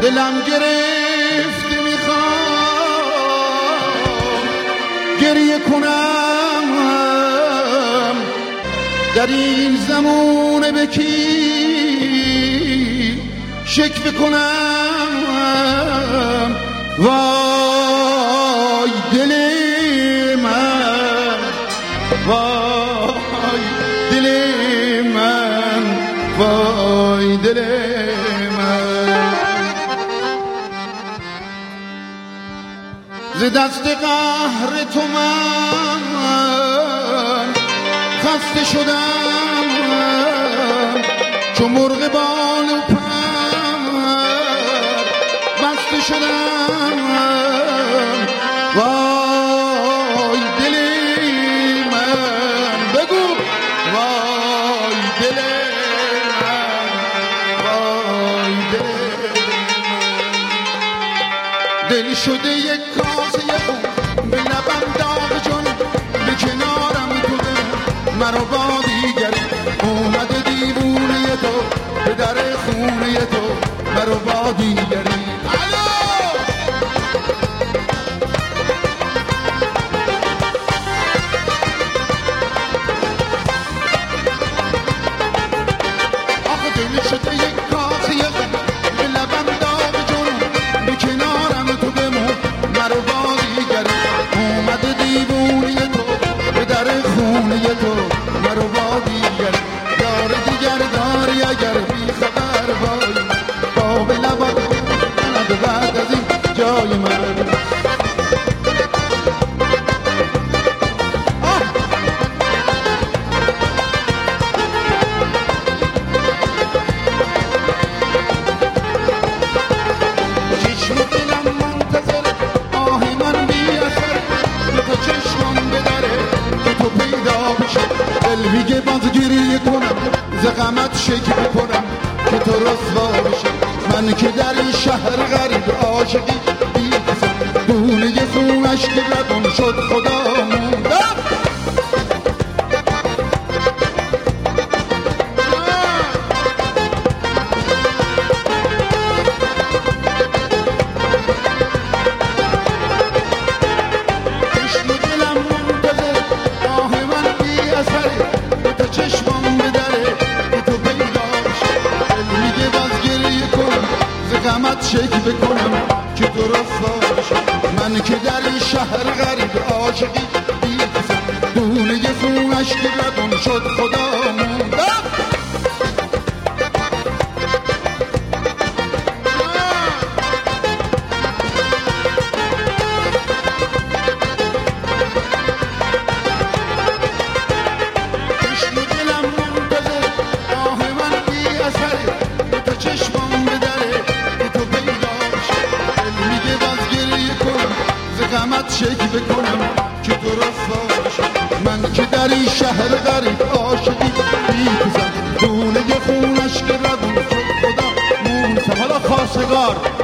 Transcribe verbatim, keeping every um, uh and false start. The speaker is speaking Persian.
دلم گرفته میخوام گریه کنم در این زمونه به کی شکوه کنم وای دل من وای دل من وای دل من ز دست قهر تو من خسته شدم چو مرغ بال و پر بسته شدم وای دل من بگو وای دل من وای دل من دل شده یک کاسه خون به لبم داغ جون به کنارم تو مرا با دیگری اومده دیوونه تو به در خونه تو مرا با دیگری آخه دل شده یک کاسه خون به لبم داغ جون به کنارم تو بمون مرا با دیگری اومده دیوونه تو به در خونه تو مرا با دیگر یار دیگر داری اگر بی خبر وای با به لبات کند بعد از این جای من چشم دلم منتظر آه من بی اثر به تو چشمم بدره که تو پیدا بشه دل میگه باز گریه کنم ز غمت شکوه کنم که تو رسوا بشه من که در این شهر غریب عاشقی بی کسم دونه خونش که لبم شد خدا موندم شکوه کنم که تو رسوا بشه من که در این شهر غریب عاشقی بی کسم دونه خونش که لبم شد خدا موندم چشم دلم منتظر آه من بی اثره به تو چشمم بدره غمت شکوه کنم که تو رسوا بشه من که در این شهر غریب عاشقی بی کسم دونه خونش که لبم شد خدا موندم حالا خواستگار